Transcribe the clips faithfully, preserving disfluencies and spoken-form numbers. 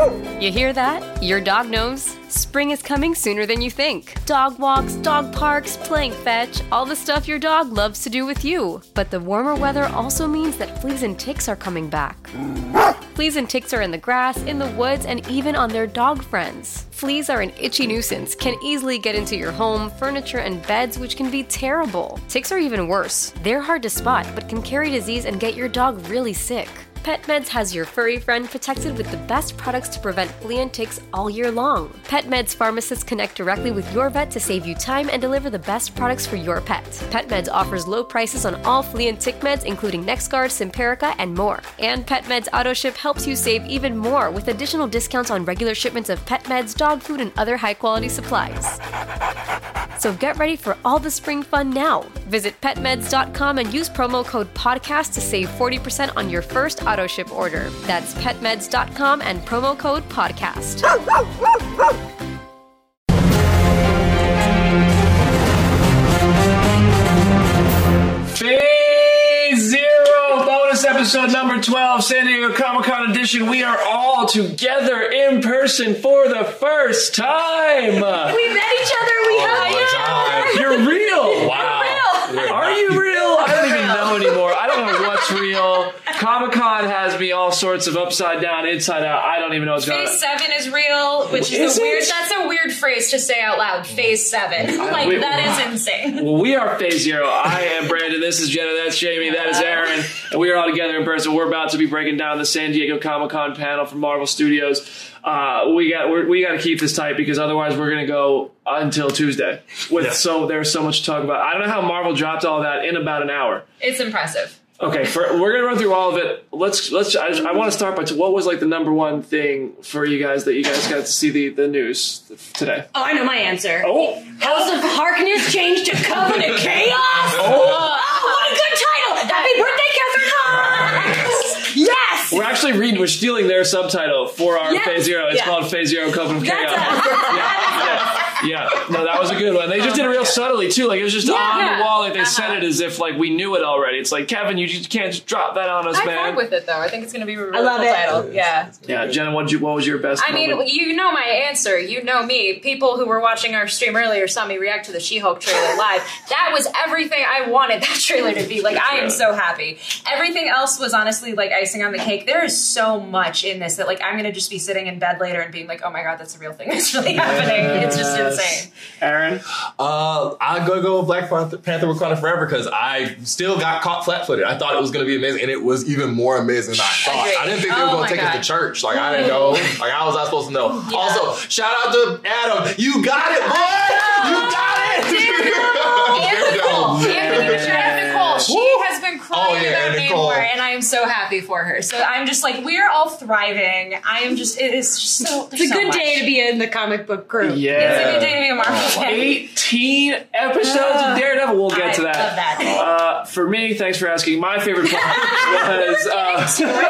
You hear that? Your dog knows. Spring is coming sooner than you think. Dog walks, dog parks, playing fetch, all the stuff your dog loves to do with you. But the warmer weather also means that fleas and ticks are coming back. Fleas and ticks are in the grass, in the woods, and even on their dog friends. Fleas are an itchy nuisance, can easily get into your home, furniture, and beds, which can be terrible. Ticks are even worse. They're hard to spot, but can carry disease and get your dog really sick. PetMeds has your furry friend protected with the best products to prevent flea and ticks all year long. PetMeds pharmacists connect directly with your vet to save you time and deliver the best products for your pet. PetMeds offers low prices on all flea and tick meds, including NexGard, Simparica, and more. And PetMeds AutoShip helps you save even more with additional discounts on regular shipments of pet meds, dog food, and other high-quality supplies. So get ready for all the spring fun now. Visit pet meds dot com and use promo code podcast to save forty percent on your first auto ship order. That's pet meds dot com and promo code podcast. Phase Zero bonus episode number twelve, San Diego Comic-Con edition. We are all together in person for the first time. We met each other. We oh, hugged. You're real. Wow. Real. Are you real? I don't even know anymore. I don't know what's real. Comic-Con has me all sorts of upside down, inside out. I don't even know what's going on. Phase seven is real, which is, is a weird. It? That's a weird phrase to say out loud. Phase seven, like we, that is insane. Well, we are Phase Zero. I am Brandon. This is Jenna. That's Jamie. That is Aaron. And we are all together in person. We're about to be breaking down the San Diego Comic-Con panel from Marvel Studios. Uh, we got we're, we got to keep this tight because otherwise we're going to go until Tuesday. With yeah. so there's so much to talk about. I don't know how Marvel dropped all that in about an hour. It's impressive. Okay, for, we're gonna run through all of it. Let's let's. I, I want to start by t- what was like the number one thing for you guys that you guys got to see the, the news today. Oh, I know my answer. Oh, House of Harkness changed to Covenant Chaos. Oh, oh what a good title! Happy birthday, Catherine Hahn! Yes. We're actually reading. We're stealing their subtitle for our yes. Phase Zero. It's yeah. called Phase Zero Covenant Chaos. yeah, yeah. Yeah, no, that was a good one. They just did it real subtly too. Like it was just yeah, on yeah. the wall. Like they uh-huh. said it as if like we knew it already. It's like Kevin, you just can't just drop that on us, I man. I with it though. I think it's gonna be a really I love cool it. title. Yeah. Yeah, Jenna, what you what was your best? I moment? mean, you know my answer. You know me. People who were watching our stream earlier saw me react to the She-Hulk trailer live. That was everything I wanted that trailer to be. Like I am so happy. Everything else was honestly like icing on the cake. There is so much in this that like I'm gonna just be sitting in bed later and being like, oh my god, that's a real thing. That's really happening. It's just insane. Aaron? Uh, I'm going to go with Black Panther, Panther Wakanda Forever because I still got caught flat-footed. I thought it was going to be amazing, and it was even more amazing than I thought. Agreed. I didn't think they were oh going to take God. us to church. Like, I didn't know. Like, how was I supposed to know? Yeah. Also, shout out to Adam. You got it, boy! You got it! And Nicole. Anthony, shout out Nicole. She Woo. has been crying oh, yeah, about Namor, and I am so happy for her. So I'm just like, we're all thriving. I am just, it is just so, it's a so good much. day to be in the comic book group. Yeah. It's a good day to be a Marvel fan. eighteen episodes uh, of Daredevil. We'll get I to that. Love that. Uh, for me, thanks for asking. My favorite part was uh,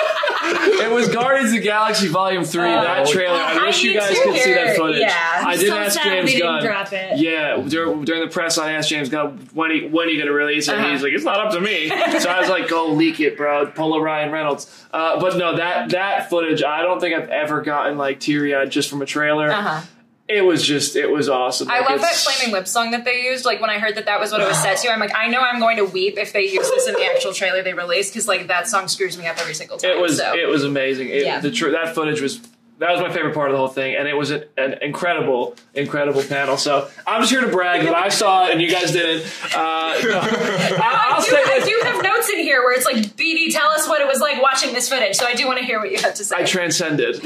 it was Guardians of the Galaxy Volume Three. Oh, that trailer. I, I wish you guys could see that footage. Yeah. I did so ask sad James they Gunn. Didn't drop it. Yeah, during, during the press, I asked James Gunn when he when he going to release it. Uh-huh. And he's like, it's not up to me. So I was like, go leak it, bro. Pull a Ryan Reynolds. Uh, but no, that that footage, I don't think I've ever gotten like teary eyed just from a trailer. Uh-huh. It was just, it was awesome. I like love that Flaming Lips song that they used. Like, when I heard that that was what it was set to, I'm like, I know I'm going to weep if they use this in the actual trailer they released, because, like, that song screws me up every single time. It was, so. it was amazing. It, yeah. the tr- That footage was, that was my favorite part of the whole thing, and it was an, an incredible, incredible panel. So, I'm just here to brag that I saw it and you guys didn't. Uh, no. I, I'll I, do, say I do have notes in here where it's like, B D, tell us what it was like watching this footage, so I do want to hear what you have to say. I transcended.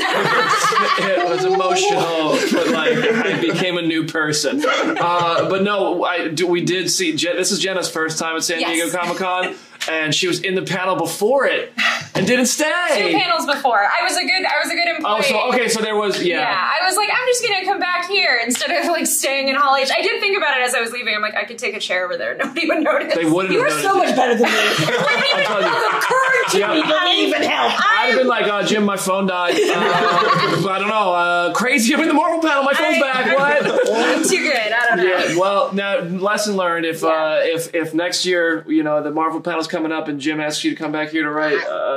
It was emotional, but like I became a new person. Uh, but no, I do, we did see. Je- this is Jenna's first time at San yes. Diego Comic-Con, and she was in the panel before it and didn't stay. Two panels before. I was a good. I was a good employee. Oh, so okay, so there was yeah. Yeah, I was like, I'm just gonna come back here instead of like staying in Hall H. I did think about it as I was leaving. I'm like, I could take a chair over there. Nobody would notice. They wouldn't. You were so much better than me. I'm telling you. Occurred to Yeah. me doesn't even help. I'd have been like, uh, Jim, my phone died. Uh, I don't know. Uh, crazy. I'm in the Marvel panel. My phone's I, back. What? I'm too good. I don't know. Yeah. Well, now lesson learned. If yeah. uh, if if next year, you know, the Marvel panel's coming up and Jim asks you to come back here to write, uh,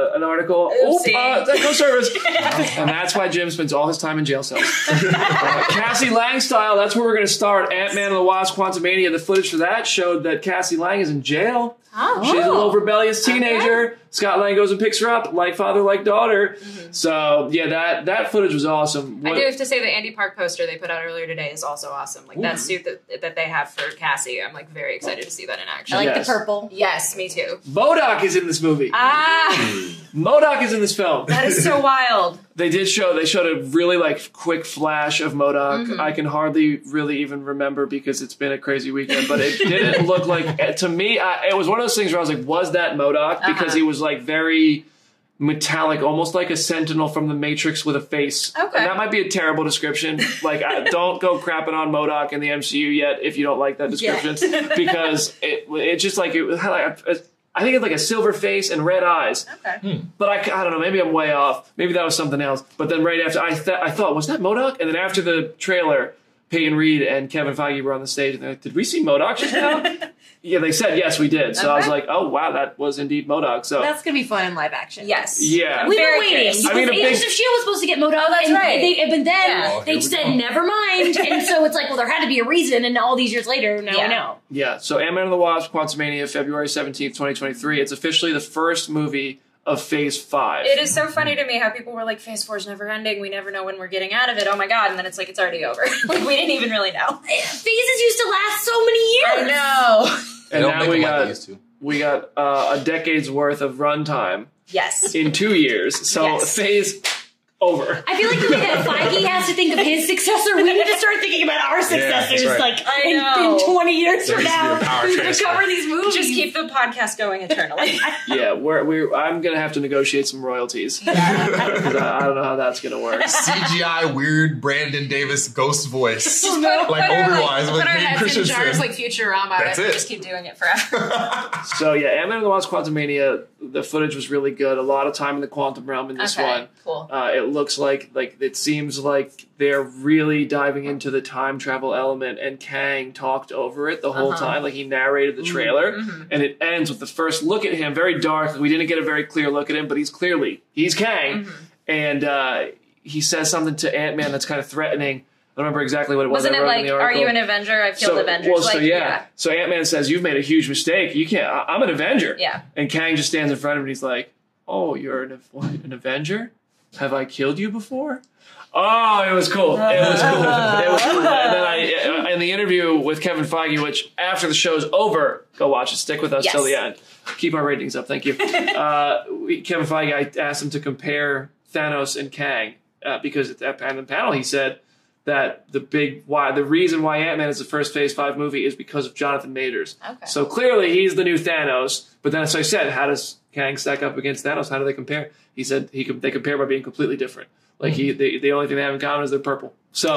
uh, an article. Oopsie. Oop, uh, no service. And that's why Jim spends all his time in jail cells. uh, Cassie Lang style, that's where we're going to start. Ant-Man and the Wasp Quantumania. The footage for that showed that Cassie Lang is in jail. Oh. She's a little rebellious teenager. Okay. Scott Lang goes and picks her up, like father, like daughter. Mm-hmm. So, yeah, that, that footage was awesome. What, I do have to say the Andy Park poster they put out earlier today is also awesome. Like, Ooh. that suit that that they have for Cassie, I'm, like, very excited to see that in action. I like yes. the purple. Yes, me too. MODOK is in this movie. Ah! MODOK is in this film. That is so wild. They did show, they showed a really, like, quick flash of MODOK. Mm-hmm. I can hardly really even remember because it's been a crazy weekend, but it didn't look like, to me, I, it was one of those things where I was like, was that MODOK? Because uh-huh. he was, like, very metallic, almost like a Sentinel from the Matrix with a face. Okay. And that might be a terrible description. Like, I, don't go crapping on MODOK in the M C U yet if you don't like that description. Yeah. Because it, it just, like, it had, like, a, I think it's like a silver face and red eyes. Okay. Hmm. But I, I don't know. Maybe I'm way off. Maybe that was something else. But then right after, I, th- I thought, was that MODOK? And then after the trailer, Peyton Reed and Kevin Feige were on the stage. And they're like, did we see MODOK just now? Yeah, they said, yes, we did. So okay. I was like, oh, wow, that was indeed MODOK. So that's going to be fun in live action. Yes. Yeah. We've been waiting. I mean, Agents big... of S H I E L D was supposed to get MODOK. Oh, that's and right. They, but then yeah. oh, they said, never mind. And so it's like, well, there had to be a reason. And all these years later, now yeah. we know. Yeah, so Ant-Man and the Wasp, Quantumania, February seventeenth, twenty twenty-three. It's officially the first movie of Phase five. It is so funny to me how people were like, Phase four is never ending. We never know when we're getting out of it. Oh my God. And then it's like, it's already over. Like, we didn't even really know. Phases used to last so many years. I know. And don't now we got, like we got uh, a decade's worth of runtime. Yes. In two years. So yes. Phase over. I feel like the way that Feige has to think of his successor, we need to start thinking about our successors. Yeah, right. Like I in, know. in twenty years There from now, who's going to cover these movies? Just keep the podcast going eternally. Yeah, we're, we're, I'm going to have to negotiate some royalties. Because I, I don't know how that's going to work. C G I weird Brandon Davis ghost voice. Just put, like put Obi-Wan like, with put our Hayden heads Christensen. in jars like Futurama That's and it. just keep doing it forever. So yeah, Ant-Man and the Wasp Quantumania, the footage was really good. A lot of time in the quantum realm in this Okay, one. cool. Uh, it looks like like it seems like they're really diving into the time travel element, and Kang talked over it the whole Uh-huh. time. Like he narrated the trailer, Mm-hmm. and it ends with the first look at him, very dark. We didn't get a very clear look at him, but he's clearly he's Kang, Mm-hmm. and uh, he says something to Ant-Man that's kind of threatening. I don't remember exactly what it was. Wasn't I it wrote like, in the are article. you an Avenger? I've killed So, Avengers. well, like, so yeah. So Ant-Man says, you've made a huge mistake. You can't, I, I'm an Avenger. Yeah. And Kang just stands in front of him and he's like, oh, you're an, what, an Avenger? Have I killed you before? Oh, it was cool. It was cool. It was cool. And then I, in the interview with Kevin Feige, which after the show's over, go watch it. Stick with us Yes. till the end. Keep our ratings up. Thank you. Uh, we, Kevin Feige, I asked him to compare Thanos and Kang uh, because at that on the panel he said that the big why the reason why Ant-Man is the first Phase five movie is because of Jonathan Majors. Okay. So clearly he's the new Thanos. But then, as I said, how does Kang stack up against Thanos? How do they compare? He said he they compare by being completely different. Like he, they, the only thing they have in common is they're purple. So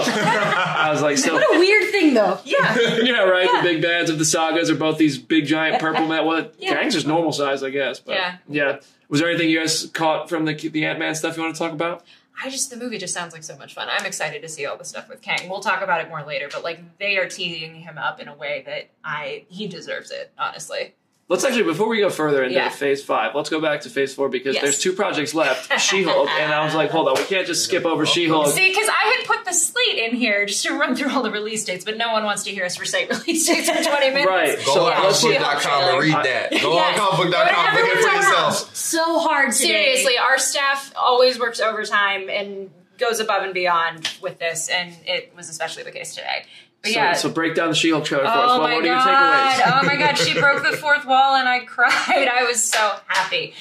I was like, so What a weird thing, though. Yeah. yeah, right. Yeah. The big bads of the sagas are both these big giant purple men. Well, Yeah. Kang's just normal size, I guess. But Yeah. yeah. Was there anything you guys caught from the the Ant-Man stuff you want to talk about? I just, the movie just sounds like so much fun. I'm excited to see all the stuff with Kang. We'll talk about it more later, but like they are teasing him up in a way that I, he deserves it, honestly. Let's actually, before we go further into Yeah. Phase five, let's go back to Phase four because Yes. there's two projects left. She-Hulk, and I was like, hold on, we can't just skip over She-Hulk. See, because I had put the slate in here just to run through all the release dates, but no one wants to hear us recite release dates for twenty minutes. Right. Go So on let's comic book dot com and read that. Go Yes. on comic book dot com, look at it for Everyone's yourself. So hard today. Seriously, our staff always works overtime and goes above and beyond with this, and it was especially the case today. But So, yeah. so break down the She-Hulk trailer for us. Oh What, my what are your god! takeaways? Oh my god! She broke the fourth wall, and I cried. I was so happy.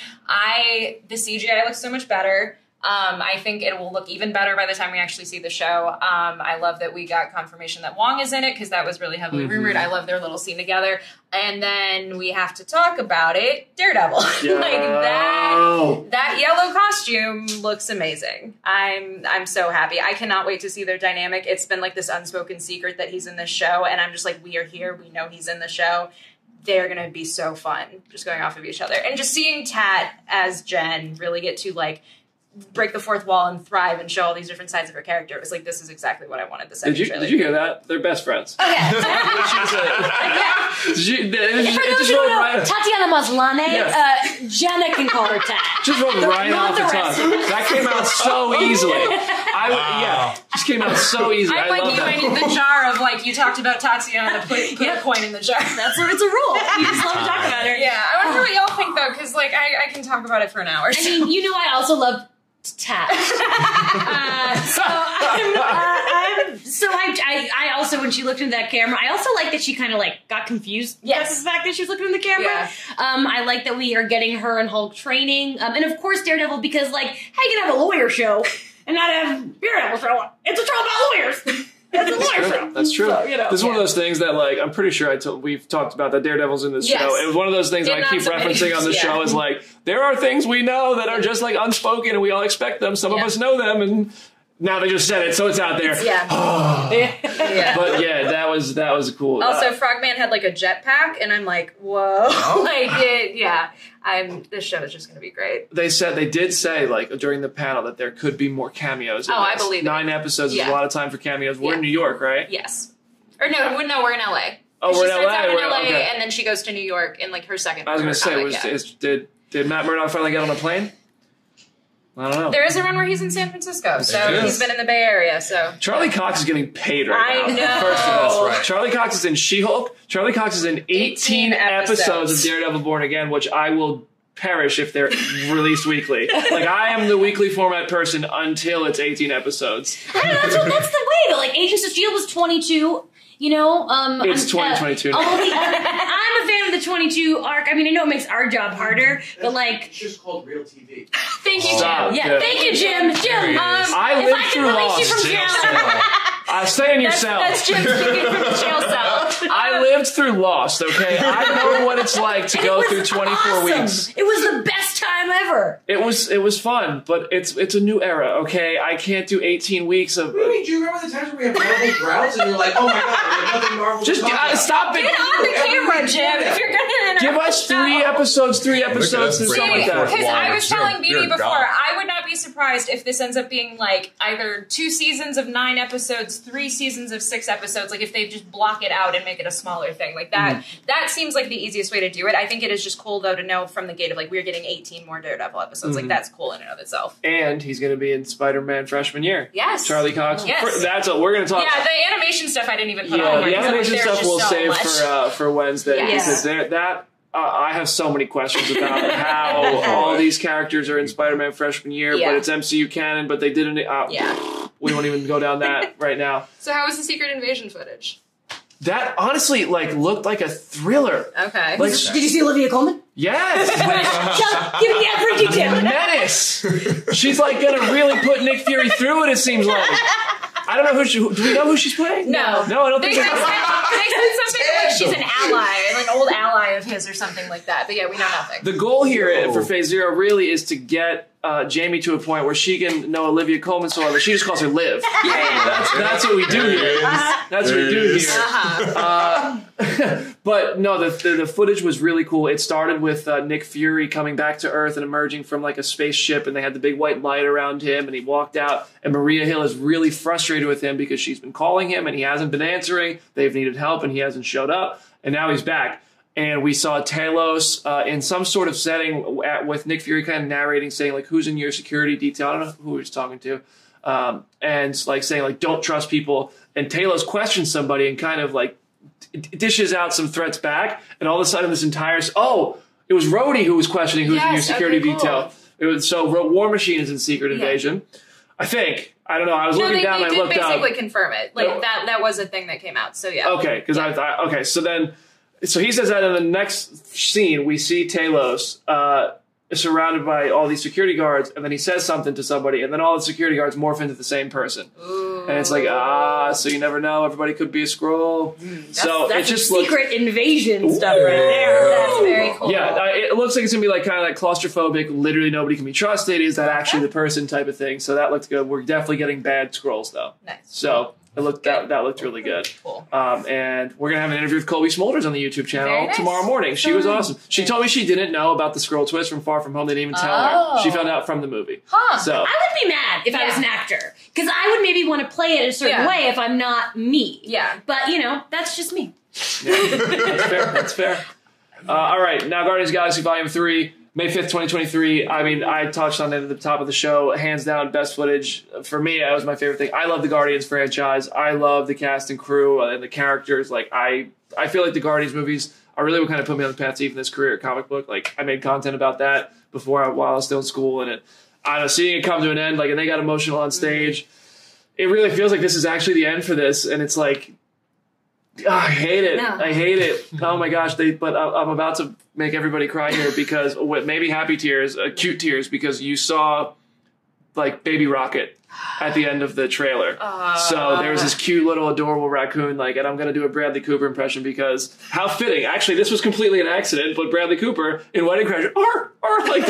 I the C G I looks so much better. Um, I think it will look even better by the time we actually see the show. Um, I love that we got confirmation that Wong is in it because that was really heavily Mm-hmm. rumored. I love their little scene together. And then we have to talk about it. Daredevil, like that. Yo. That yellow costume looks amazing. I'm I'm so happy. I cannot wait to see their dynamic. It's been like this unspoken secret that he's in this show, and I'm just like, we are here. We know he's in the show. They're gonna be so fun, just going off of each other, and just seeing Tat as Jen really get to like break the fourth wall and thrive and show all these different sides of her character. It was like, this is exactly what I wanted the second Did you trailer. did you hear that? They're best friends. Okay. Did you, did, For it those just who rolled don't know, right, Tatiana Maslany, Yes. uh, Jenna can call her Tat. just rolled right Not off the the rest. tongue. That came out so easily. I Wow. yeah, just came out so easily. I'm I like love you, that. I need the jar of like, you talked about Tatiana, put, put a coin in the jar. That's what it's a rule. You just love to talk about her. Yeah, I wonder what y'all think though, because like I, I can talk about it for an hour. I mean, you know, I also love Tat. uh, so I'm, uh, I'm, so I, I, I also, when she looked into that camera, I also like that she kind of like got confused. Yes. Yes, the fact that she was looking in the camera. Yeah. Um, I like that we are getting her and Hulk training, um, and of course Daredevil, because like, how you gonna have a lawyer show and not have Daredevil show? It's a show about lawyers. It's a lawyer show. That's true. So, you know, this is one of yeah. those things that, like, I'm pretty sure I told, we've talked about that Daredevil's in this Yes. show. It was one of those things that In I keep not so many- referencing on the yeah. show is like, there are things we know that are just like unspoken and we all expect them. Some Yeah. of us know them and now they just said it, so it's out there. Yeah. yeah. But yeah, that was that was cool. Also, Uh, Frogman had like a jetpack, and I'm like, whoa, like it, yeah. I'm. This show is just gonna be great. they said they did say like during the panel that there could be more cameos. In Oh, I this. believe it. Nine episodes is Yeah. a lot of time for cameos. We're in Yeah. New York, right? Yes. Or no, we're- no, we're in L A. Oh, she we're in starts L A? out in We're- L A, okay. and then she goes to New York in like her second. I was gonna her say, comic, was yeah. is, did did Matt Murdock finally get on a plane? I don't know. There is a run where he's in San Francisco, so There is. he's been in the Bay Area. So Charlie Cox is getting paid right I now. know. First of all, That's right. Charlie Cox is in She-Hulk. Charlie Cox is in eighteen, eighteen episodes. episodes. of Daredevil Born Again, which I will perish if they're released weekly. Like, I am the weekly format person until it's eighteen episodes. I don't know, that's, what, that's the way, though. Like, Agents of S H I E L D was twenty-two, you know? Um, It's I'm- twenty twenty-two now. although the- I'm a fan of the twenty-two arc. I mean, I know it makes our job harder, but like, It's just called real T V. thank you, Stop. Jim. yeah, Yeah. thank you, Jim. Jim, um, I if lived I can through release you Lost. from jail. Jail Uh, stay in your That's, cell. that's Jim speaking from the jail cell. I lived through Lost, okay? I know what it's like to And it go was through twenty-four awesome. weeks. It was the best time ever. It was it was fun, but it's it's a new era, okay? I can't do eighteen weeks of Really? Do you remember the times where we have Marvel droughts and you're like, oh my god, we have nothing Marvel just to talk uh, about? stop it. Get on the camera, Jim. If you're gonna Give us three episodes, three episodes, and us something break like the fourth that. Because wall. I was Dear- telling dear B B before, God. I would not be surprised if this ends up being like either two seasons of nine episodes, three seasons of six episodes. Like if they just block it out and make it a smaller thing, like that. That seems like the easiest way to do it. I think it is just cool though to know from the gate of like we're getting eighteen more Daredevil episodes. Like that's cool in and of itself. And he's going to be in Spider-Man freshman year. Yes, Charlie Cox. Yes. For- that's what we're going to talk. Yeah, the animation stuff I didn't even put Yeah, on. the here, 'cause I'm like, animation there's stuff just we'll so save much. for uh, for Wednesday Yes. because there that. Uh, I have so many questions about how all these characters are in Spider-Man freshman year, Yeah. but it's M C U canon, but they didn't. Uh, Yeah. We won't even go down that right now. So how was the Secret Invasion footage? That honestly, like, looked like a thriller. Okay. Like, Did you see Olivia Colman? yes, Just give me every detail. menace. She's like gonna really put Nick Fury through it. It seems like. I don't know who she. Who, do we know who she's playing? No. no, I don't They think. said, so. they said something like she's an ally, an old ally of his or something like that. But yeah, we know nothing. The goal here Whoa. for Phase Zero really is to get uh, Jamie to a point where she can know Olivia Colman so well that she just calls her Liv. That's, that's what we do here. That's what we do here. Uh-huh. Uh, but no, the, the the footage was really cool. It started with uh, Nick Fury coming back to Earth and emerging from like a spaceship, and they had the big white light around him, and he walked out. And Maria Hill is really frustrated with him because she's been calling him and he hasn't been answering. They've needed help and he hasn't showed up, and now he's back. And we saw Talos uh, in some sort of setting at, with Nick Fury kind of narrating, saying like, "Who's in your security detail?" I don't know who he was talking to, um, and like saying like, "Don't trust people." And Talos questions somebody and kind of like d- dishes out some threats back, and all of a sudden this entire oh, it was Rhodey who was questioning who's in your Yes, security okay, cool. detail. It was so Ro- War Machine is in Secret Invasion, I think. I don't know. I was No, looking they, down they and I did looked up. basically confirm it. Like No. that that was a thing that came out. So yeah. Okay, because I thought, okay, so then, so he says that in the next scene, we see Talos uh, surrounded by all these security guards, and then he says something to somebody, and then all the security guards morph into the same person. Ooh. And it's like, ah, so you never know, everybody could be a scroll. so That's it just some looks. secret invasion stuff right there. That's very cool. Yeah, uh, it looks like it's gonna be like kind of like claustrophobic. Literally, nobody can be trusted. Is that actually the person type of thing? So that looks good. We're definitely getting bad scrolls though. Nice. So It looked that that looked really good. Cool. Um, and we're gonna have an interview with Colby Smulders on the YouTube channel Very nice. tomorrow morning. She was awesome. She told me she didn't know about the Skrull twist from Far From Home. They didn't even tell Oh. her. She found out from the movie. Huh. So I would be mad if I was an Yeah. actor because I would maybe want to play it a certain Yeah. way if I'm not me. Yeah. But you know, that's just me. yeah, that's fair. That's fair. Uh, all right, now Guardians of the Galaxy Volume Three. May fifth, twenty twenty-three. I mean, I touched on it at the top of the show. Hands down, best footage. For me, that was my favorite thing. I love the Guardians franchise. I love the cast and crew and the characters. Like, I I feel like the Guardians movies are really what kind of put me on the path to even this career at comic book. Like, I made content about that before I, while I was still in school. And it, I don't know, seeing it come to an end, like, and they got emotional on stage. It really feels like this is actually the end for this. And it's like, oh, I hate it. No. I hate it. Oh my gosh! They, but I- I'm about to make everybody cry here because what maybe happy tears, uh, cute tears, because you saw like Baby Rocket at the end of the trailer. So there was this cute little adorable raccoon. Like, and I'm gonna do a Bradley Cooper impression because how fitting. Actually, this was completely an accident, but Bradley Cooper in Wedding Crashers, or or like,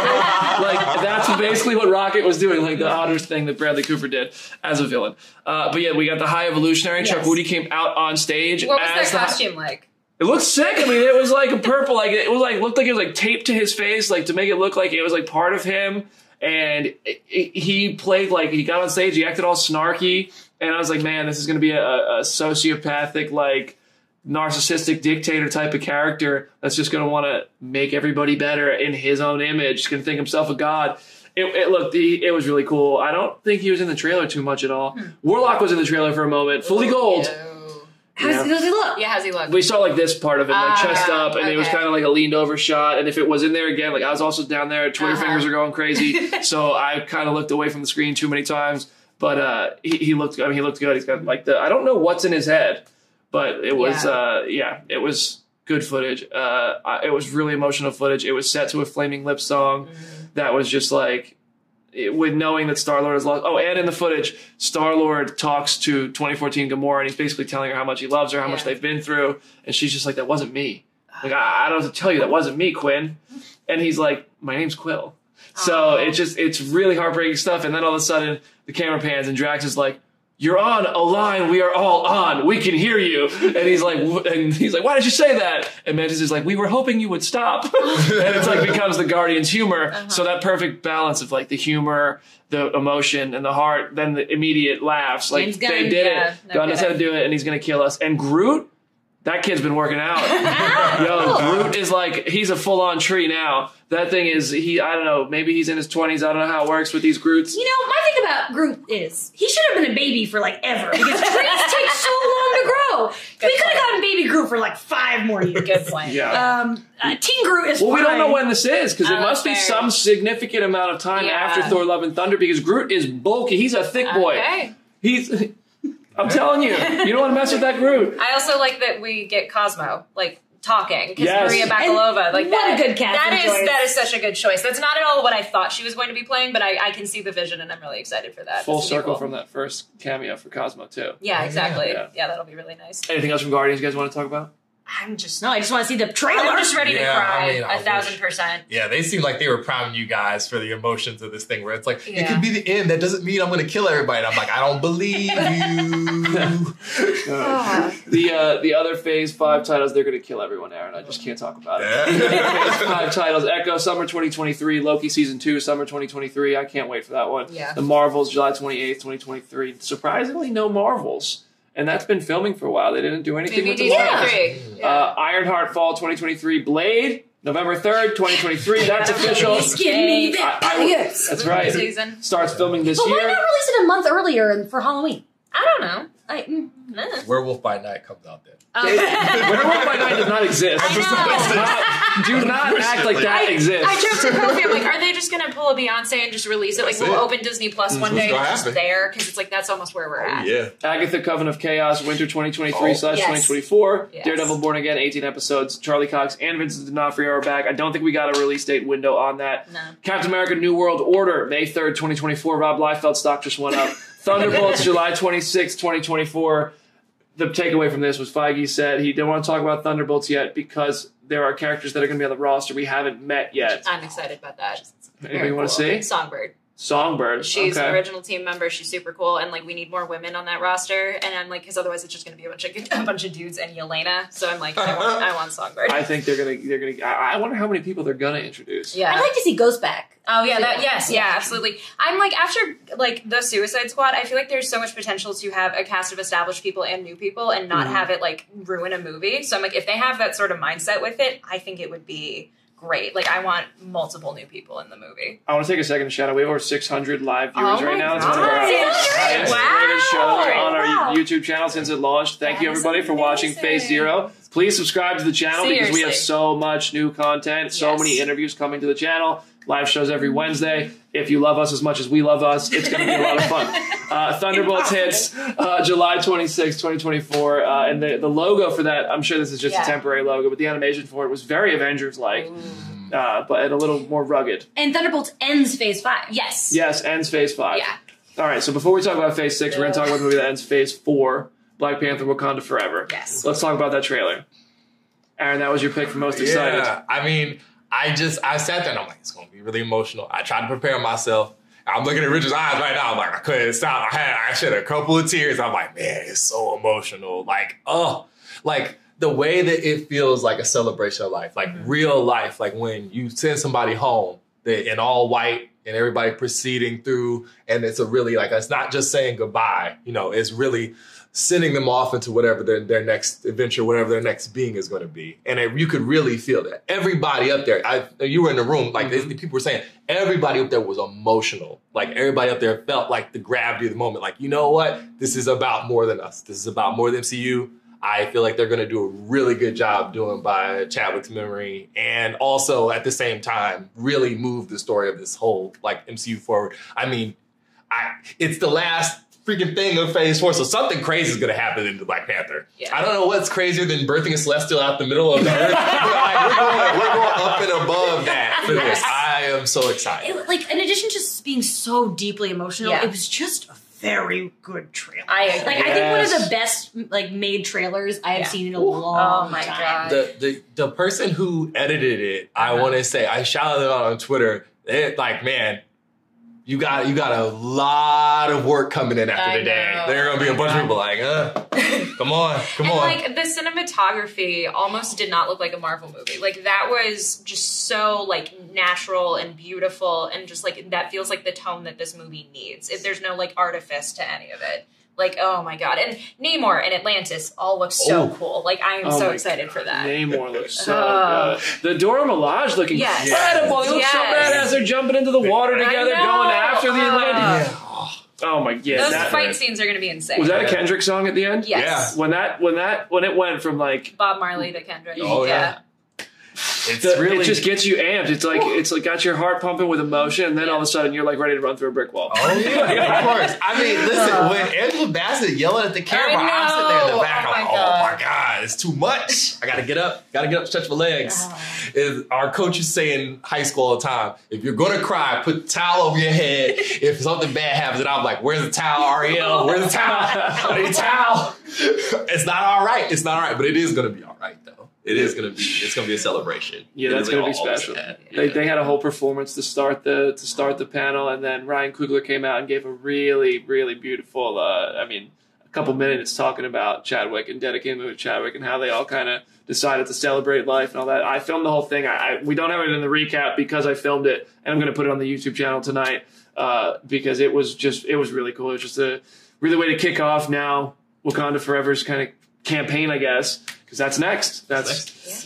like that's basically what Rocket was doing. Like the oddest thing that Bradley Cooper did as a villain. Uh, but yeah, we got the High Evolutionary. Chuck Yes. Woody came out on stage. What was as their the, costume like? It looked sick. I mean, it was like a purple, like it was like looked like it was like taped to his face, like to make it look like it was like part of him. And it, it, he played like he got on stage, he acted all snarky, and I was like, man, this is going to be a, a sociopathic, like narcissistic dictator type of character that's just going to want to make everybody better in his own image. He's going to think himself a god. It, it looked, he, it was really cool. I don't think he was in the trailer too much at all. Warlock was in the trailer for a moment, fully gold. Ew. How's Yeah. does he look? Yeah, how's he look? We saw like this part of it, like Ah, chest up, and it was okay. kind of like a leaned over shot. And if it was in there again, like I was also down there, Twitter Uh-huh. fingers are going crazy, so I kind of looked away from the screen too many times. But uh, he, he looked, I mean, he looked good. He's got like the, I don't know what's in his head, but it was, Yeah. uh, yeah, it was good footage. Uh, I- it was really emotional footage. It was set to a Flaming Lips song that was just like. It, with knowing that Star-Lord is lost. Oh, and in the footage, Star-Lord talks to twenty fourteen Gamora, and he's basically telling her how much he loves her, how much Yeah. they've been through, and she's just like, that wasn't me. Like, I, I don't have to tell you, that wasn't me, Quinn. And he's like, my name's Quill. So it just, it's really heartbreaking stuff, and then all of a sudden, the camera pans, and Drax is like, you're on a line we are all on. We can hear you. And he's like, "Wh-" and he's like, why did you say that? And Mantis is like, we were hoping you would stop. And it's like becomes the Guardian's humor. Uh-huh. So that perfect balance of like the humor, the emotion, and the heart, then the immediate laughs. Like James Gunn, they did yeah, it. no God knows how to kidding. do it, and he's gonna kill us. And Groot, that kid's been working out. Yo, Groot is like, he's a full on tree now. That thing is, he, I don't know, maybe he's in his twenties. I don't know how it works with these Groots. You know, my thing about Groot is he should have been a baby for like ever because trees take so long to grow. Good we could have point. gotten baby Groot for like five more years. Good point. Yeah. Um, uh, Teen Groot is. Well, we don't fine. know when this is because it Oh, must be fair. some significant amount of time Yeah. after Thor: Love and Thunder because Groot is bulky. He's a thick boy. Okay. He's. I'm telling you, you don't want to mess with that Groot. I also like that we get Cosmo, like, talking. Because Yes. Maria Bakalova, like, what that, a good casting that is choice. that is such a good choice. That's not at all what I thought she was going to be playing, but I, I can see the vision, and I'm really excited for that. Full This will be circle cool. from that first cameo for Cosmo too. Yeah, exactly. Yeah. Yeah. that'll be really nice. Anything else from Guardians you guys want to talk about? I'm just no. I just want to see the trailer. I'm just ready Yeah, to cry, I mean, I a thousand wish- percent. Yeah, they seem like they were priming you guys for the emotions of this thing where it's like, it Yeah. could be the end. That doesn't mean I'm going to kill everybody. And I'm like, I don't believe you. The uh, the other Phase Five titles, they're going to kill everyone, Aaron. I just can't talk about it. Yeah. Phase Five titles: Echo, Summer twenty twenty-three; Loki Season Two, Summer twenty twenty-three. I can't wait for that one. Yeah. The Marvels, July twenty-eighth, twenty twenty-three. Surprisingly, no Marvels, and that's been filming for a while. They didn't do anything with the D V D Marvels. three. Yeah. Uh, Ironheart Fall twenty twenty-three, Blade November third, twenty twenty-three. That's official. Just give me that. I- I- yes. That's right. Season. Starts filming this But why year. not release it a month earlier and for Halloween? I don't know. I, mm, Nah. Werewolf by Night comes out then. Werewolf by Night does not exist. I know. Do not, do not act like that I, exists. I joked to Kofi, I'm like, are they just going to pull a Beyonce and just release it? Like, That's we'll it. open Disney Plus one what's day and gonna it's just happen. there? Because it's like, that's almost where we're at. Yeah. Agatha Coven of Chaos, Winter twenty twenty-three Oh. slash Yes. twenty twenty-four. Yes. Daredevil Born Again, eighteen episodes. Charlie Cox and Vincent D'Onofrio are back. I don't think we got a release date window on that. No. Captain America New World Order, May third, twenty twenty-four. Rob Liefeld's stock just went up. Thunderbolts, July twenty-sixth, twenty twenty-four. The takeaway from this was Feige said he didn't want to talk about Thunderbolts yet because there are characters that are going to be on the roster we haven't met yet. I'm excited about that. Anybody want to see? Songbird. Songbird. She's okay. an original team member. She's super cool, and like we need more women on that roster. And I'm like, because otherwise it's just going to be a bunch of a bunch of dudes and Yelena. So I'm like, I want, I want Songbird. I think they're gonna they're gonna. I, I wonder how many people they're gonna introduce. Yeah. I'd like to see Ghost back. Oh yeah, that, yes, yeah, absolutely. I'm like after like the Suicide Squad, I feel like there's so much potential to have a cast of established people and new people, and not Mhm. have it like ruin a movie. So I'm like, if they have that sort of mindset with it, I think it would be great. Like I want multiple new people in the movie. I want to take a second to shout out. We have over six hundred live viewers Oh right my now. It's one of our God. highest Wow. rated shows on our Wow. YouTube channel since it launched. Thank That you is everybody for watching amazing. Phase Zero. Please subscribe to the channel because we have Seriously. so much new content, so Yes. many interviews coming to the channel. Live shows every Wednesday. If you love us as much as we love us, it's going to be a lot of fun. Uh, Thunderbolts hits uh, July twenty-sixth, twenty twenty-four. Uh, and the, the logo for that, I'm sure this is just Yeah. a temporary logo, but the animation for it was very Avengers-like, uh, but and a little more rugged. And Thunderbolts ends Phase Five. Yes. Yes, ends Phase five. Yeah. All right, so before we talk about Phase six, we're going to talk about the movie that ends Phase four, Black Panther Wakanda Forever. Yes. Let's talk about that trailer. Aaron, that was your pick for most excited. Yeah, I mean, I just I sat there and I'm like, it's gonna be really emotional. I tried to prepare myself. I'm looking at Richard's eyes right now. I'm like, I couldn't stop. I had I shed a couple of tears. I'm like, man, it's so emotional. Like, oh, like the way that it feels like a celebration of life, like real life. Like when you send somebody home that in all white and everybody proceeding through, and it's a really like it's not just saying goodbye. You know, it's really sending them off into whatever their, their next adventure, whatever their next being is going to be. And it, you could really feel that. Everybody up there, I, you were in the room, like Mm-hmm. they, people were saying, everybody up there was emotional. Like everybody up there felt like the gravity of the moment. Like, you know what? This is about more than us. This is about more than M C U. I feel like they're going to do a really good job doing by Chadwick's memory, and also at the same time, really move the story of this whole like M C U forward. I mean, I it's the last freaking thing of Phase Four, so something crazy is going to happen in the Black Panther. Yeah. I don't know what's crazier than birthing a Celestial out the middle of the earth. But like, we're, going, we're going up and above that for this. I am so excited. It, like, in addition to just being so deeply emotional, Yeah. it was just a very good trailer. I agree. Like, I think one of Yes. the best like made trailers I have Yeah. seen in a long Oh my time. God. The, the the person who edited it, I want to say, I shouted it out on Twitter. It, like, man, you got you got a lot of work coming in after I the day. know. There are gonna be a bunch of people like, uh, come on, come and on. like the cinematography almost did not look like a Marvel movie. Like that was just so like natural and beautiful, and just like that feels like the tone that this movie needs. If there's no like artifice to any of it. Like, oh my God. And Namor and Atlantis all look so Oh. cool. Like I am Oh so my excited for that. Namor looks so Oh. good. The Dora Milaje look Yes. incredible. They look so Yes. badass. They're jumping into the water I together, know. going after the Atlantis. yeah. Oh, Oh my yeah. Those that- fight scenes are going to be insane. was that a Kendrick song at the end? Yes. When that when that when it went from like Bob Marley to Kendrick. Oh, yeah. It's the, really it just gets you amped. It's like it's like got your heart pumping with emotion, and then all of a sudden you're like ready to run through a brick wall. Oh yeah, of course. I mean, listen, when Angela Bassett yelling at the camera, I I'm sitting there in the know. back. Oh I'm my like, oh God. my God, it's too much. I gotta get up, gotta get up, stretch my legs. Is our coaches say in high school all the time, if you're gonna cry, put the towel over your head. If something bad happens, and I'm like, where's the towel, Ariel? Where's the towel? I need a towel. It's not all right. It's not all right, but it is gonna be all right though. It is gonna be. It's gonna be a celebration. Yeah, It that's is gonna be all special. sad. They, Yeah. they had a whole performance to start the to start the panel, and then Ryan Coogler came out and gave a really really beautiful. Uh, I mean, a couple minutes talking about Chadwick and dedicating to Chadwick and how they all kind of decided to celebrate life and all that. I filmed the whole thing. I, I we don't have it in the recap because I filmed it, and I'm going to put it on the YouTube channel tonight uh, because it was just it was really cool. It was just a really way to kick off now Wakanda Forever's kind of campaign, I guess, because that's next. That's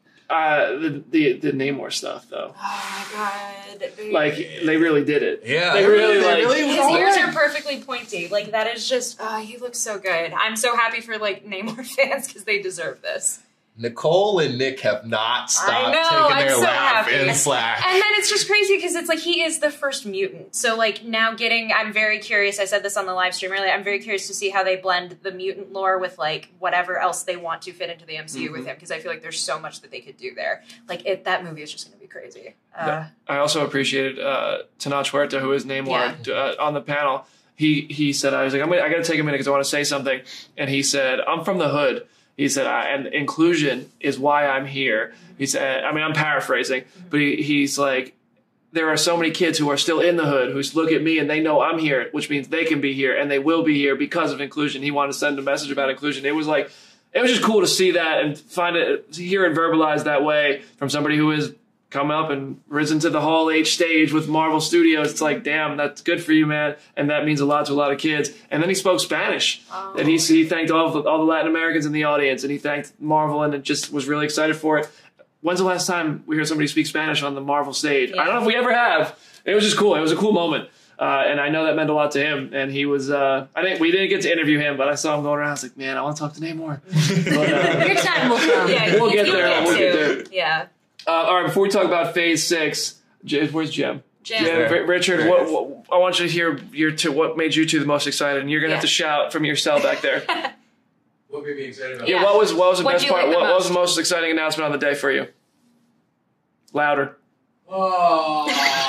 uh, the, the the Namor stuff though. Oh my God. Like they really did it. Yeah, they they really, really- they like. really- His all ears right. are perfectly pointy. Like that is just, oh, he looks so good. I'm so happy for like Namor fans because they deserve this. Nicole and Nick have not stopped I know, taking I'm their so laugh happy. in Slack. And then it's just crazy because it's like he is the first mutant. So like now getting, I'm very curious. I said this on the live stream earlier. I'm very curious to see how they blend the mutant lore with like whatever else they want to fit into the M C U with him because I feel like there's so much that they could do there. Like it, that movie is just going to be crazy. Uh, I also appreciated uh, Tenoch Huerta, who is Namor, uh, on the panel. He he said, I was like, I'm gonna, I got to take a minute because I want to say something. And he said, I'm from the hood. He said, I, and inclusion is why I'm here. He said, I mean, I'm paraphrasing, but he, he's like, there are so many kids who are still in the hood who look at me and they know I'm here, which means they can be here and they will be here because of inclusion. He wanted to send a message about inclusion. It was like, it was just cool to see that and find it, to hear it verbalized that way from somebody who has come up and risen to the Hall H stage with Marvel Studios. It's like, damn, that's good for you, man. And that means a lot to a lot of kids. And then he spoke Spanish. Oh. And he, he thanked all, of the, all the Latin Americans in the audience, and he thanked Marvel and it just was really excited for it. When's the last time we heard somebody speak Spanish on the Marvel stage? Yeah. I don't know if we ever have. It was just cool. It was a cool moment. Uh, and I know that meant a lot to him. And he was, uh, I think we didn't get to interview him, but I saw him going around. I was like, man, I want to talk to Namor. But, uh, your time will come. Yeah, we'll get you'll there. Get we'll to. get there. Yeah. Uh, all right, before we talk about Phase Six, J- where's Jim? Jim. Jim, There. Richard, There what, what, I want you to hear your two, what made you two the most excited, and you're gonna Yeah. have to shout from your cell back there. What made me excited about Yeah, Yeah. what was what was the What'd best you part? like the What, what was most? the most exciting announcement on the day for you? Louder. Oh,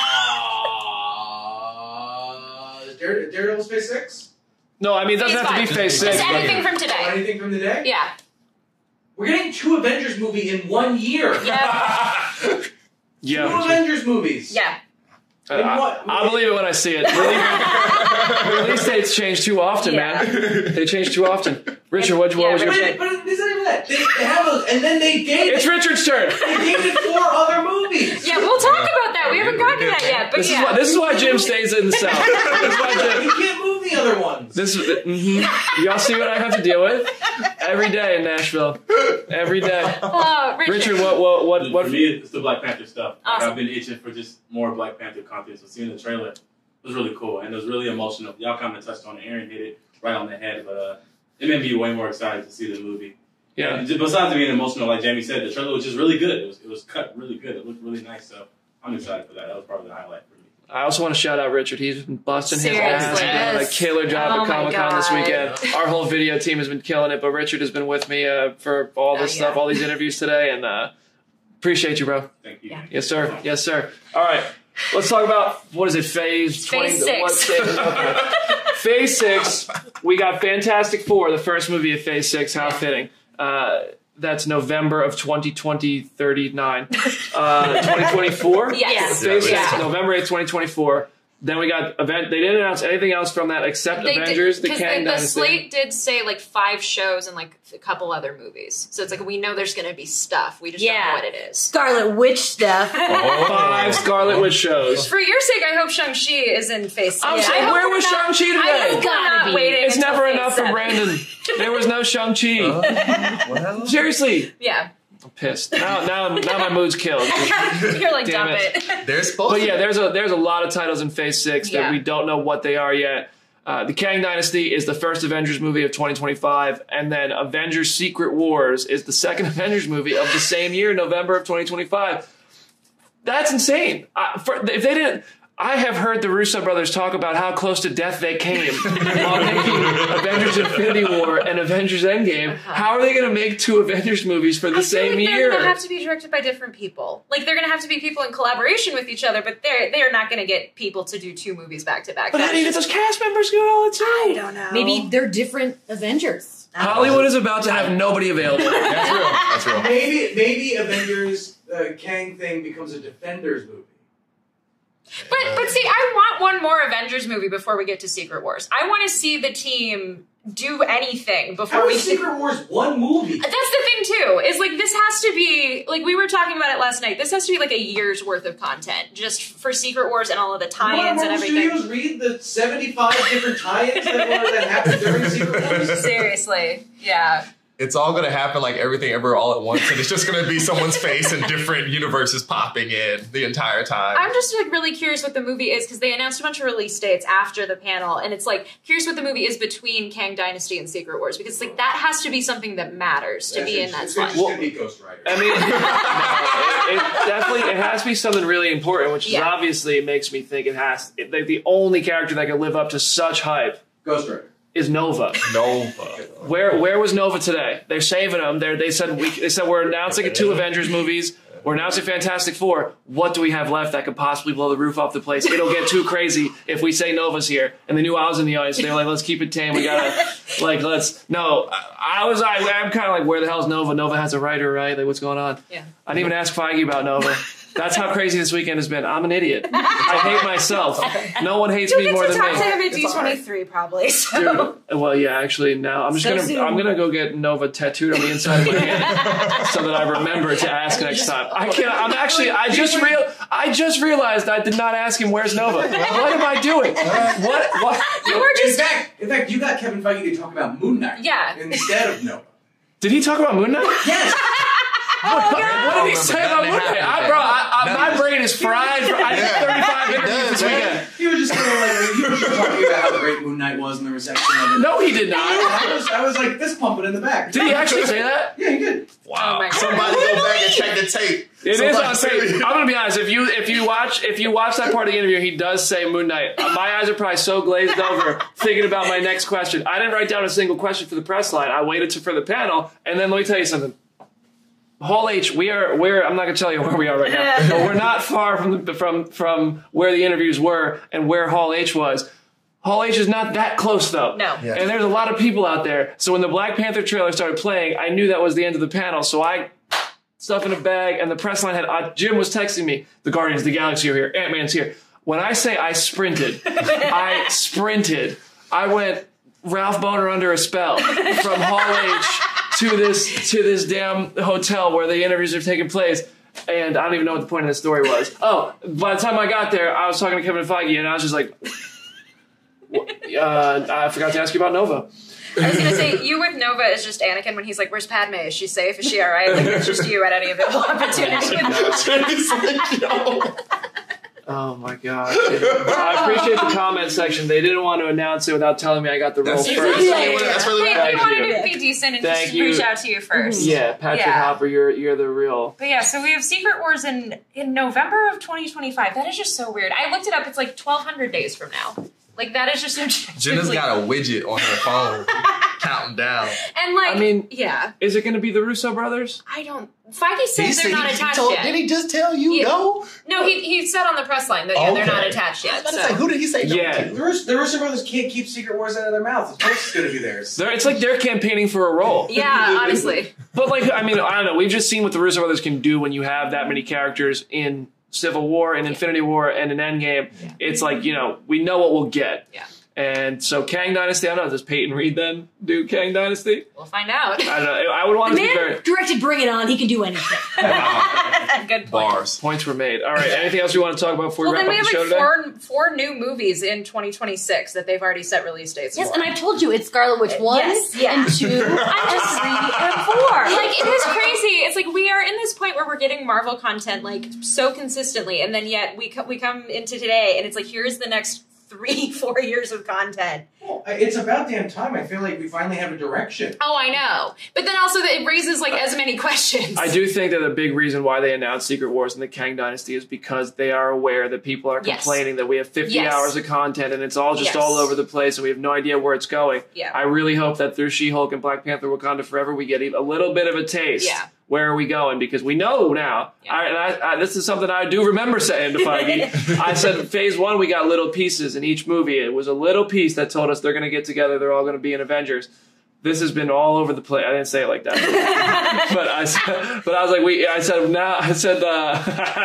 Dare, Daredevil Space Six? No, I mean it doesn't Phase have to be five. Phase Six. Just but- anything from Or today. anything from the day? Yeah. We're getting two Avengers movie in one year. Yeah. Two Yeah, Avengers movies. Yeah. Uh, I, I believe it when I see it. Release, release dates change too often, Yeah. man. They change too often. Richard, what, what Yeah, was your? Richard. But, but it's not even that. They, they have those, and then they gave It's Richard's turn. they gave it four other movies. Yeah, we'll talk about that. We haven't gotten to that yet, but This is yeah. why. This is why Jim stays in the South. This is why Jim. You can't move the other ones. This is mm-hmm. Y'all see what I have to deal with every day in Nashville. Every day. Oh, Richard. Richard, what what what what? For me, it's the Black Panther stuff. Like, Awesome. I've been itching for just more Black Panther content. So seeing the trailer was really cool, and it was really emotional. Y'all kind of touched on it. Aaron hit it right on the head, but uh, it made me way more excited to see the movie. Yeah. And just besides being emotional, like Jamie said, the trailer was just really good. It was it was cut really good. It looked really nice. So I'm excited for that. That was probably the highlight for me. I also want to shout out Richard. He's been busting his Seriously, ass. He's done a yes. killer job Oh at my Comic Con this God. weekend. Our whole video team has been killing it, but Richard has been with me uh, for all this Oh, stuff, yeah. all these interviews today, and uh, appreciate you, bro. Thank you. Yeah. Yes, sir. Yes, sir. All right. Let's talk about, what is it, phase Phase twenty? six. What phase? Okay. Phase six. We got Fantastic Four, the first movie of Phase six. How fitting. Uh, that's November of twenty twenty, thirty-nine. Uh, twenty twenty-four? Yes. Phase Yeah. six, November eighth, twenty twenty-four. Then we got event. They didn't announce anything else from that except They Avengers, did, the because Kang the, the Dynasty. slate did say like five shows and like a couple other movies. So it's like we know there's going to be stuff. We just don't Yeah. know what it is. Scarlet Witch stuff. Five Scarlet Witch shows. For your sake, I hope Shang-Chi is in Phase I'm six. saying, I hope where we're was not- Shang-Chi I today? hope we're Gotta not be. waiting It's until never Phase enough for seven. Brandon. There was no Shang-Chi. Well, Seriously. Yeah. I'm pissed. Now, now, now my mood's killed. You're like, Damn dump it. it. there's supposed But to yeah, there's a there's a lot of titles in Phase Six that Yeah. we don't know what they are yet. Uh, the Kang Dynasty is the first Avengers movie of twenty twenty-five, and then Avengers: Secret Wars is the second Avengers movie of the same year, November of twenty twenty-five. That's insane. Uh, for, if they didn't, I have heard the Russo brothers talk about how close to death they came while making Avengers: Infinity War and Avengers: Endgame. How are they going to make two Avengers movies for the Uh-huh. I feel same like year? they're gonna have to be directed by different people. Like they're gonna have to be people in collaboration with each other, but they're they're not gonna get people to do two movies back to back. but how do you get those cast members doing all the time? I don't know. Maybe they're different Avengers. Hollywood is about to have nobody available. That's real. That's real. Maybe maybe Avengers uh, Kang thing becomes a Defenders movie. But but see, I want one more Avengers movie before we get to Secret Wars. I want to see the team do anything before How we. is Secret Wars one movie? That's the thing too. Is like this has to be like we were talking about it last night. This has to be like a year's worth of content just for Secret Wars and all of the tie-ins and Marvel everything. Studios read the seventy-five different tie-ins that, were, that happened during Secret Wars. Seriously, yeah. It's all gonna happen like everything ever all at once, and it's just gonna be someone's face in different universes popping in the entire time. I'm just like really curious what the movie is because they announced a bunch of release dates after the panel, and it's like curious what the movie is between Kang Dynasty and Secret Wars because like that has to be something that matters to That's be in just- that it's slot. just gonna be Ghost Rider. I mean, no, it, it definitely it has to be something really important, which is Yeah. obviously it makes me think it has. It, like, the only character that can live up to such hype Ghost Rider. is Nova. Nova. Where where was Nova today? They're saving him. They're, they said we, they said we're announcing two Avengers movies. We're announcing Fantastic Four. What do we have left that could possibly blow the roof off the place? It'll get too crazy if we say Nova's here. And they knew I was in the audience. So they were like, let's keep it tame. We gotta like let's no. I, I was I, I'm kind of like, where the hell's Nova? Nova has a writer, right? Like, what's going on? Yeah. I didn't even ask Feige about Nova. That's how crazy this weekend has been. I'm an idiot. I hate myself. No one hates You'll me get more to than talk me. to him at D twenty-three probably. So. Dude, well, yeah, actually, now I'm just So gonna soon. I'm gonna go get Nova tattooed on the inside of my hand so that I remember to ask next time. I can't. I'm actually. I just real. I just realized I did not ask him where's Nova. What am I doing? What? What? You were In just fact, in fact, you got Kevin Feige to talk about Moon Knight. Yeah. Instead of Nova. Did he talk about Moon Knight? Yes. What, what did he say about Moon Knight? I, bro, I, I, my brain is fried. For, I did thirty-five interviews this weekend. He was just kind of like he was just talking about how great Moon Knight was in the reception of it. No, he did not. I was, I was like this pumping in the back. Did he actually say that? Yeah, he did. Oh my God. Somebody go back and check the tape. It Somebody is on say- tape. I'm gonna be honest. If you if you watch if you watch that part of the interview, he does say Moon Knight. Uh, My eyes are probably so glazed over thinking about my next question. I didn't write down a single question for the press line. I waited to, for the panel, and then let me tell you something. Hall H, we are we're I'm not gonna tell you where we are right now, but we're not far from the, from from where the interviews were and where Hall H was. Hall H is not that close though. No. Yeah. And there's a lot of people out there. So when the Black Panther trailer started playing, I knew that was the end of the panel. So I stuff in a bag, and the press line had uh, Jim was texting me, the Guardians of the Galaxy are here, Ant-Man's here. When I say I sprinted, I sprinted. I went Ralph Boner under a spell from Hall H to this to this damn hotel where the interviews are taking place. And I don't even know what the point of the story was. Oh, by the time I got there, I was talking to Kevin Feige, and I was just like, uh, I forgot to ask you about Nova. I was gonna say, you with Nova is just Anakin when he's like, "Where's Padme? Is she safe? Is she all right?" Like it's just you at any available opportunity. It's like, yo. Oh my god! I appreciate the comment section. They didn't want to announce it without telling me I got the role That's, first. that's really what, that's really Hey, what we Thank wanted you. to be decent and Thank just you. reach out to you first. Yeah, Patrick Yeah. Hopper, you're you're the real. But yeah, so we have Secret Wars in in November of twenty twenty-five. That is just so weird. I looked it up. It's like twelve hundred days from now. Like that is just Jenna's got a widget on her phone counting down. and like I mean- yeah. Is it going to be the Russo brothers? I don't. Feige said they're said- not he attached told- yet. Did he just tell you Yeah. no? No, he he said on the press line that yeah, they're Okay. not attached I yet. was about to so. say, who did he say no Yeah. to? The Russo, the Russo brothers can't keep Secret Wars out of their mouths. Of course it's going to be theirs. They're, it's like they're campaigning for a role. Yeah, honestly. But like, I mean, I don't know. We've just seen what the Russo brothers can do when you have that many characters in Civil War and Infinity War and an Endgame. Yeah. It's like, you know, we know what we'll get. Yeah. And so Kang Dynasty, I don't know, does Peyton Reed then do Kang Dynasty? We'll find out. I don't know. I would want The it to be man very... directed Bring It On. He can do anything. Good point. Bars. Points were made. All right, anything else you want to talk about before Well, we then wrap we up have the show like today? four four new movies in twenty twenty-six that they've already set release dates Yes, for. and I've told you it's Scarlet Witch one Yes, yeah. and two and three and four. Like it is crazy. It's like we are in this point where we're getting Marvel content like so consistently, and then yet we co- we come into today, and it's like here's the next three four years of content. Well, it's about damn time. I feel like we finally have a direction. Oh, I know, but then also that it raises like as many questions. I do think that a big reason why they announced Secret Wars and the Kang Dynasty is because they are aware that people are Yes. complaining that we have fifty Yes. hours of content and it's all just Yes. all over the place and we have no idea where it's going. Yeah. I really hope that through She-Hulk and Black Panther Wakanda Forever we get a little bit of a taste. Yeah. Where are we going? Because we know now. Yeah. I, and I, I, this is something I do remember saying to Feige. I said phase one, we got little pieces in each movie. It was a little piece that told us they're going to get together. They're all going to be in Avengers. This has been all over the place. I didn't say it like that, but I said, but I was like, we. I said now. I said. Uh,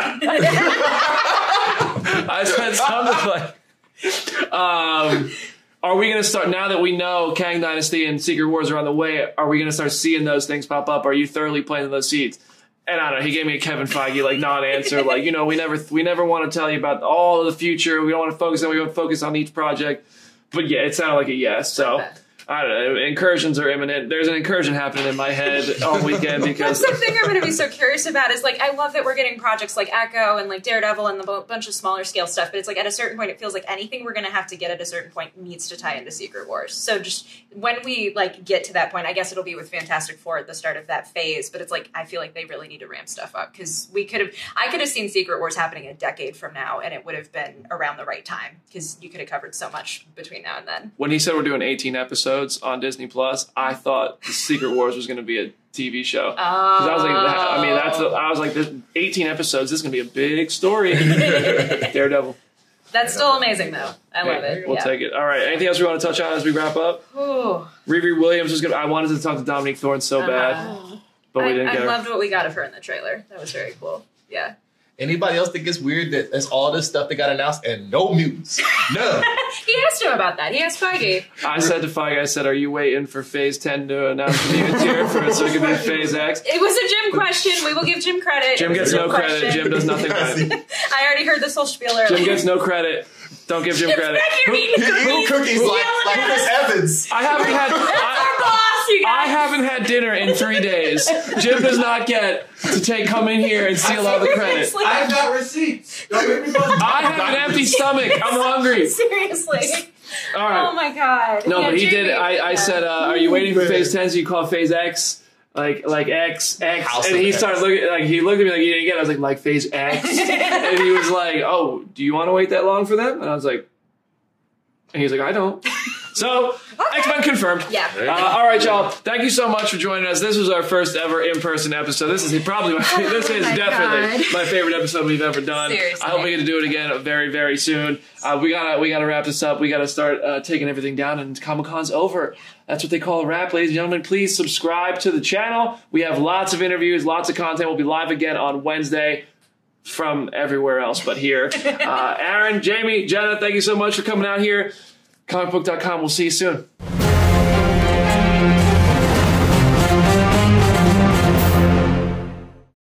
I said something like, um, "Are we going to start now that we know Kang Dynasty and Secret Wars are on the way? Are we going to start seeing those things pop up? Are you thoroughly planting those seeds?" And I don't know. He gave me a Kevin Feige like non-answer. Like, you know, we never we never want to tell you about all of the future. We don't want to focus on. We want to focus on each project. But yeah, it sounded like a yes. So. Okay. I don't know. Incursions are imminent. There's an incursion happening in my head all weekend because That's the thing I'm going to be so curious about is like I love that we're getting projects like Echo and like Daredevil and the b- bunch of smaller scale stuff, but it's like at a certain point it feels like anything we're going to have to get at a certain point needs to tie into Secret Wars. So just when we like get to that point, I guess it'll be with Fantastic Four at the start of that phase, but it's like I feel like they really need to ramp stuff up because we could have I could have seen Secret Wars happening a decade from now and it would have been around the right time because you could have covered so much between now and then. when he said we're doing eighteen episodes on Disney Plus, I thought the Secret Wars was going to be a T V show. 'Cause I was like, that, I mean, that's a, I was like, there's eighteen episodes. This is going to be a big story. Daredevil. That's still amazing though. I love Hey, it. We'll yeah. take it. All right. Anything else we want to touch on as we wrap up? Ooh. Riri Williams was going to, I wanted to talk to Dominique Thorne so bad, Uh, but we I, didn't I get her. loved what we got of her in the trailer. That was very cool. Yeah. Anybody else think it's weird that there's all this stuff that got announced and no mutants? None. He asked him about that. He asked Feige. I said to Feige, I said, are you waiting for Phase ten to announce the mutants here for so it could be Phase X? It was a Jim question. We will give Jim credit. Jim It was gets a no Jim credit. question. Jim does nothing right. I already heard this whole spiel earlier. Jim gets no credit. Don't give Jim credit. You're eating He eat cookies like, like Chris Evans. I haven't had I, boss, you I guys. haven't had dinner in three days. Jim does not get to take come in here and steal all the credit. Seriously. I've got receipts. Don't make me bust. I have an empty stomach. I'm hungry. Seriously. All right. Oh my god. No, Yeah, but he Jamie- did. I, I yeah. said, uh, "Are you waiting for Phase ten?" So you call Phase X, like like X X, House and of he X. started looking like he looked at me like he didn't get it. I was like, "Like Phase X," and he was like, "Oh, do you want to wait that long for them?" And I was like, and he's like, "I don't." So X-Men confirmed. Yeah. Uh, all right, y'all. Thank you so much for joining us. This was our first ever in-person episode. This is probably my favorite. This is Oh my definitely God. my favorite episode we've ever done. Seriously. I hope we get to do it again very, very soon. Uh, we gotta we gotta wrap this up. We gotta start uh, taking everything down, and Comic-Con's over. That's what they call a wrap, ladies and gentlemen. Please subscribe to the channel. We have lots of interviews, lots of content. We'll be live again on Wednesday from everywhere else but here. Uh, Aaron, Jamie, Jenna, thank you so much for coming out here. comic book dot com. We'll see you soon.